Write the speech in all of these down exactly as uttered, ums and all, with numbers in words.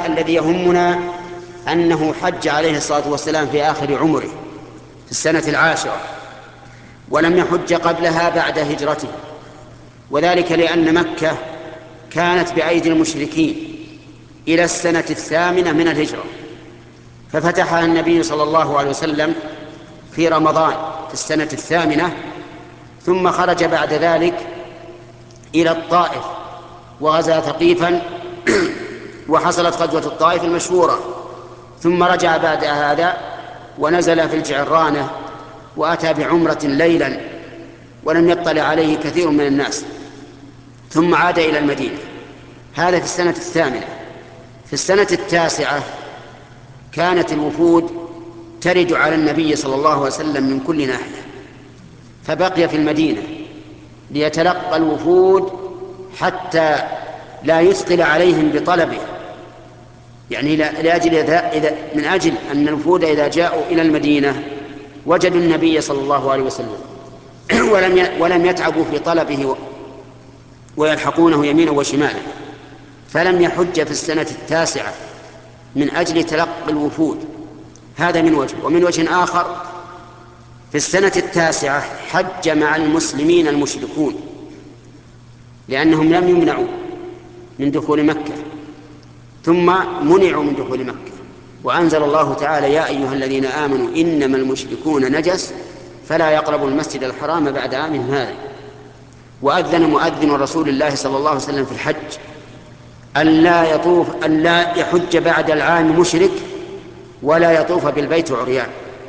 الذي يهمنا أنه حج عليه الصلاة والسلام في آخر عمره في السنة العاشرة، ولم يحج قبلها بعد هجرته، وذلك لأن مكة كانت بأيدي المشركين إلى السنة الثامنة من الهجرة، ففتحها النبي صلى الله عليه وسلم في رمضان في السنة الثامنة، ثم خرج بعد ذلك إلى الطائف وغزا ثقيفا وحصلت غزوة الطائف المشهورة، ثم رجع بعد هذا ونزل في الجعرانة وأتى بعمرة ليلا ولم يطلع عليه كثير من الناس، ثم عاد إلى المدينة. هذا في السنة الثامنة. في السنة التاسعة كانت الوفود ترد على النبي صلى الله عليه وسلم من كل ناحية، فبقي في المدينة ليتلقى الوفود حتى لا يثقل عليهم بطلبه، يعني لأجل إذا من أجل أن الوفود إذا جاءوا إلى المدينة وجدوا النبي صلى الله عليه وسلم ولم ولم يتعبوا في طلبه ويلحقونه يمينا وشمالا، فلم يحج في السنة التاسعة من أجل تلقي الوفود. هذا من وجه. ومن وجه آخر في السنة التاسعة حج مع المسلمين المشركون، لأنهم لم يمنعوا من دخول مكة ثم منعوا من دخول مكة، وأنزل الله تعالى: يا أيها الذين آمنوا إنما المشركون نجس فلا يقربوا المسجد الحرام بعد عامهم هذا. وأذن مؤذن رسول الله صلى الله عليه وسلم في الحج أن لا يطوف أن لا يحج بعد العام مشرك ولا يطوف بالبيت عريان.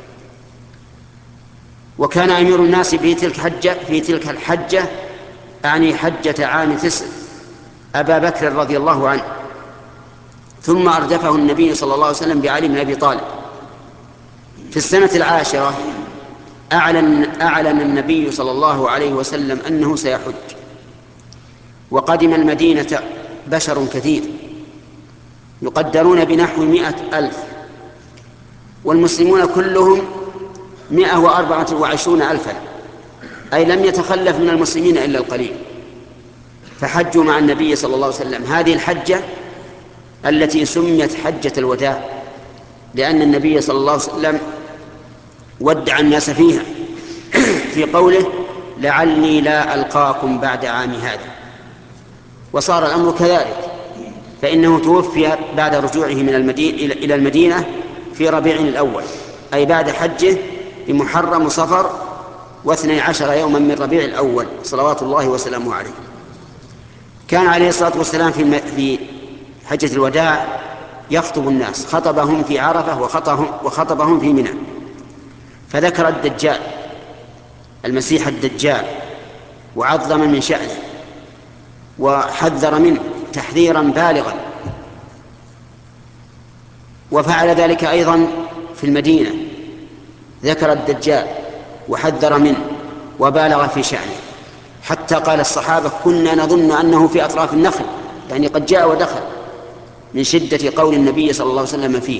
وكان أمير الناس في تلك الحجة في تلك الحجة أعني حجة عام تسع أبا بكر رضي الله عنه، ثم أردفه النبي صلى الله عليه وسلم بعلي بن أبي طالب. في السنة العاشرة أعلن, أعلن النبي صلى الله عليه وسلم أنه سيحج، وقدم المدينة بشر كثير يقدرون بنحو مئة ألف، والمسلمون كلهم مئة وأربعة وعشرون ألفا، أي لم يتخلف من المسلمين إلا القليل، فحجوا مع النبي صلى الله عليه وسلم. هذه الحجة التي سميت حجة الوداع، لأن النبي صلى الله عليه وسلم ودع الناس فيها في قوله: لعلي لا ألقاكم بعد عام هذا. وصار الأمر كذلك، فإنه توفي بعد رجوعه من المدينة إلى المدينة في ربيع الأول، أي بعد حجه بمحرم وصفر واثني عشر يوما من ربيع الأول صلوات الله وسلامه عليه. كان عليه الصلاة والسلام في في حجة الوداع يخطب الناس، خطبهم في عرفة وخطبهم, وخطبهم في منى، فذكر الدجال المسيح الدجال وعظم من شأنه وحذر منه تحذيرا بالغا، وفعل ذلك أيضا في المدينة، ذكر الدجال وحذر منه وبالغ في شأنه، حتى قال الصحابة: كنا نظن أنه في أطراف النخل، يعني قد جاء ودخل، من شدة قول النبي صلى الله عليه وسلم فيه.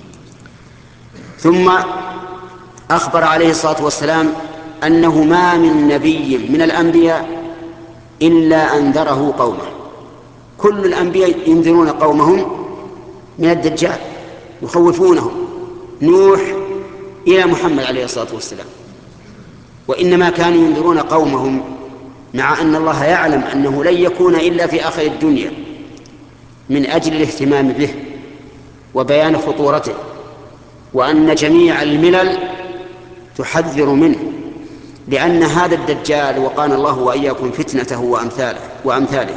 ثم أخبر عليه الصلاة والسلام أنه ما من نبي من الأنبياء إلا أنذره قومه، كل الأنبياء ينذرون قومهم من الدجال يخوفونهم، نوح إلى محمد عليه الصلاة والسلام، وإنما كانوا ينذرون قومهم مع أن الله يعلم أنه لن يكون إلا في آخر الدنيا، من أجل الاهتمام به وبيان خطورته، وأن جميع الملل تحذر منه، لأن هذا الدجال وقانا الله وإياكم فتنته وأمثاله, وأمثاله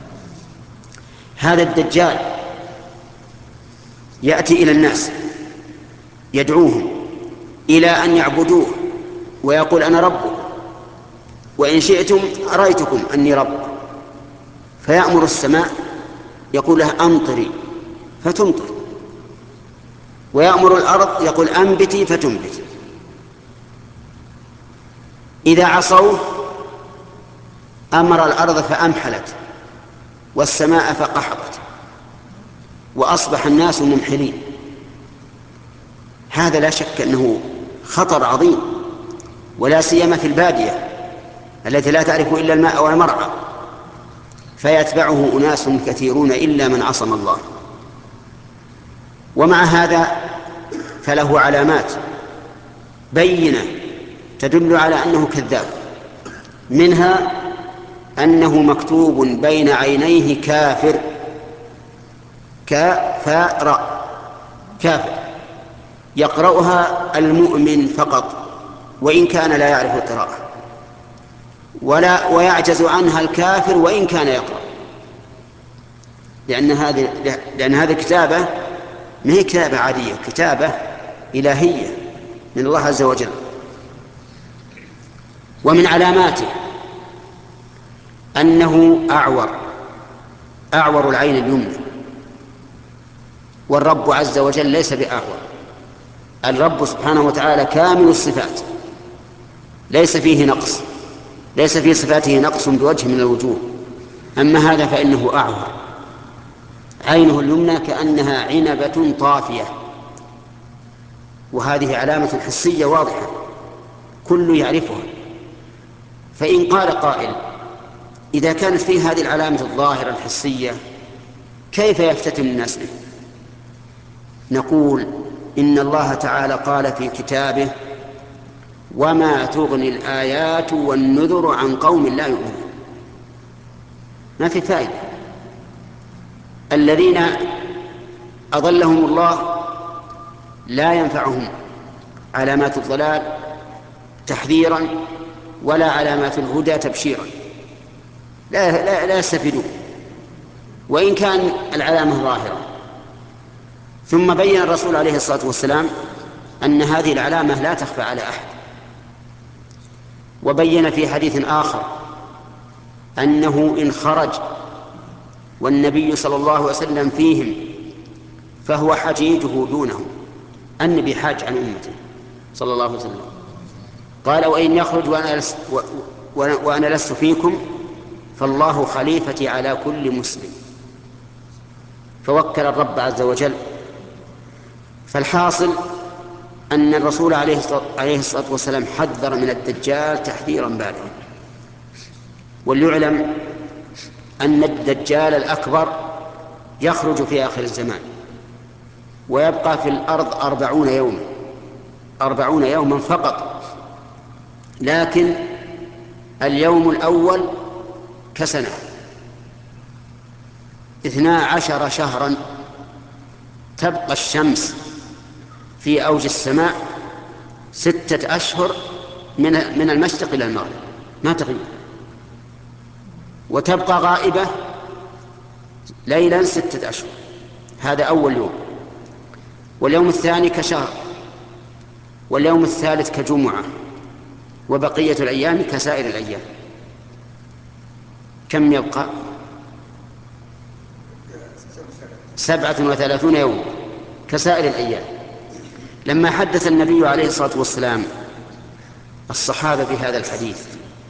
هذا الدجال يأتي إلى الناس يدعوهم إلى أن يعبدوه ويقول: أنا ربكم، وإن شئتم أريتكم أني رب، فيأمر السماء يقول لها: أمطري فتمطر، ويأمر الأرض يقول: أنبتي فتنبت. إذا عصوه أمر الأرض فأمحلت والسماء فقحطت وأصبح الناس ممحلين. هذا لا شك أنه خطر عظيم، ولا سيما في البادية التي لا تعرف إلا الماء والمرعى، فيتبعه أناس كثيرون إلا من عصم الله. ومع هذا فله علامات بينة تدل على أنه كذاب، منها أنه مكتوب بين عينيه كافر، كافر كافر يقرأها المؤمن فقط وإن كان لا يعرف القراءة، ولا ويعجز عنها الكافر وإن كان يقرأ، لأن هذه لأن هذه كتابة ما هي كتابة عادية، كتابة إلهية من الله عز وجل. ومن علاماته أنه أعور، أعور العين اليمنى، والرب عز وجل ليس بأعور. الرب سبحانه وتعالى كامل الصفات، ليس فيه نقص، ليس في صفاته نقص بوجه من الوجوه. أما هذا فإنه أعور، عينه اليمنى كأنها عنبة طافية، وهذه علامة حسية واضحة كل يعرفها. فإن قال قائل إذا كانت فيه هذه العلامة الظاهرة الحسية كيف يفتتن الناس به؟ نقول إن الله تعالى قال في كتابه: وما تغني الآيات والنذر عن قوم لا يؤمنون. ما في فائدة. الذين أضلهم الله لا ينفعهم علامات الضلال تحذيرا ولا علامات الهدى تبشيرا، لا, لا, لا يستفيدون وإن كان العلامة ظاهرة. ثم بين الرسول عليه الصلاة والسلام أن هذه العلامة لا تخفى على أحد، وبين في حديث آخر أنه إن خرج والنبي صلى الله عليه وسلم فيهم فهو حجيجه دونهم. النبي حاج عن أمته صلى الله عليه وسلم، قال: وإن يخرج وأنا لست, وأنا لست فيكم فالله خليفتي على كل مسلم. فوكل الرب عز وجل. فالحاصل أن الرسول عليه الصلاة والسلام حذر من الدجال تحذيرا بالغا. وليعلم أن الدجال الأكبر يخرج في آخر الزمان ويبقى في الأرض أربعون يوما أربعون يوما فقط، لكن اليوم الأول كسنة، اثنا عشر شهرا تبقى الشمس في أوج السماء ستة أشهر من من المشرق إلى المغرب ما تغيب، وتبقى غائبة ليلا ستة أشهر. هذا أول يوم. واليوم الثاني كشهر، واليوم الثالث كجمعة، وبقية الأيام كسائر الأيام. كم يبقى؟ سبعة وثلاثون يوم كسائر الأيام. لما حدث النبي عليه الصلاة والسلام الصحابة بهذا الحديث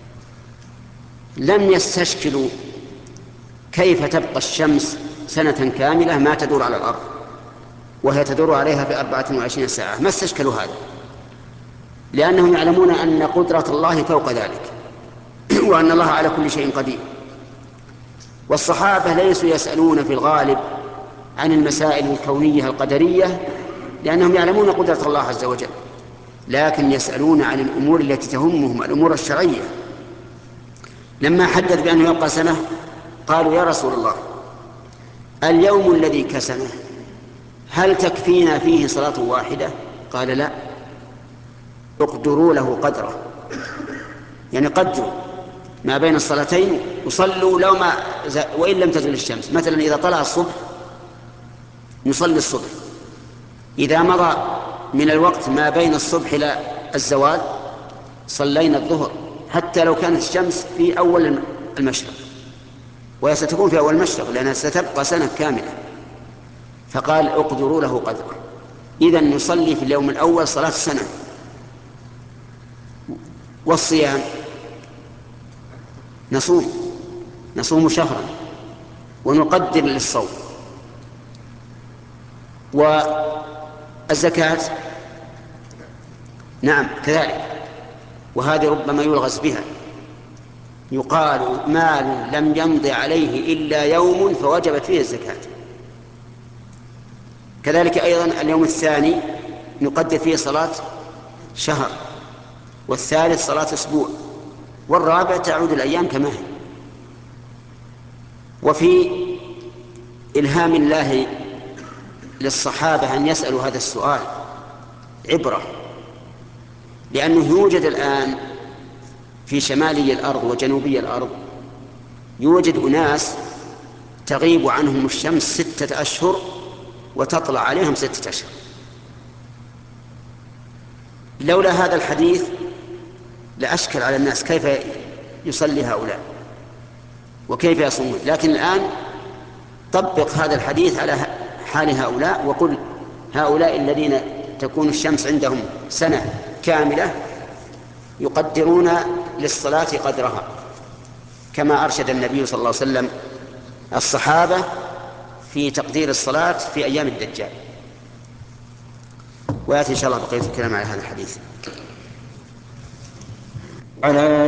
لم يستشكلوا كيف تبقى الشمس سنة كاملة ما تدور على الأرض وهي تدور عليها في أربعة وعشرين ساعة، ما استشكلوا هذا، لأنهم يعلمون أن قدرة الله فوق ذلك وأن الله على كل شيء قدير. والصحابة ليسوا يسألون في الغالب عن المسائل الكونية القدرية لأنهم يعلمون قدرة الله عز وجل، لكن يسألون عن الأمور التي تهمهم، الأمور الشرعية. لما حدث بأنه يبقى سنة قالوا: يا رسول الله، اليوم الذي كسنه هل تكفينا فيه صلاة واحدة؟ قال: لا، اقدروا له قدره، يعني قدروا ما بين الصلاتين وصلوا لو ما وإن لم تزل الشمس. مثلا إذا طلع الصبح نصلي الصبح، إذا مضى من الوقت ما بين الصبح إلى الزوال صلينا الظهر، حتى لو كانت الشمس في أول المشرق، وهي ستكون في أول المشرق لأنها ستبقى سنة كاملة. فقال: اقدروا له قدره. إذن نصلي في اليوم الأول صلاة السنة. والصيام نصوم نصوم شهرا ونقدر للصوم. والزكاة نعم كذلك، وهذه ربما يلغز بها، يقال: مال لم يمض عليه إلا يوم فوجبت فيه الزكاة، كذلك أيضا اليوم الثاني نقدر فيه صلاة شهر، والثالث صلاة أسبوع، والرابع تعود الأيام كما هي. وفي إلهام الله للصحابة أن يسألوا هذا السؤال عبرة، لأنه يوجد الآن في شمالي الأرض وجنوبي الأرض يوجد أناس تغيب عنهم الشمس ستة أشهر وتطلع عليهم ستة أشهر. لولا هذا الحديث لأشكل على الناس كيف يصلي هؤلاء وكيف يصومون، لكن الآن طبق هذا الحديث على حال هؤلاء وقل هؤلاء الذين تكون الشمس عندهم سنة كاملة يقدرون للصلاة قدرها، كما أرشد النبي صلى الله عليه وسلم الصحابة في تقدير الصلاة في أيام الدجال. ويأتي إن شاء الله بقية الكلام على هذا الحديث. على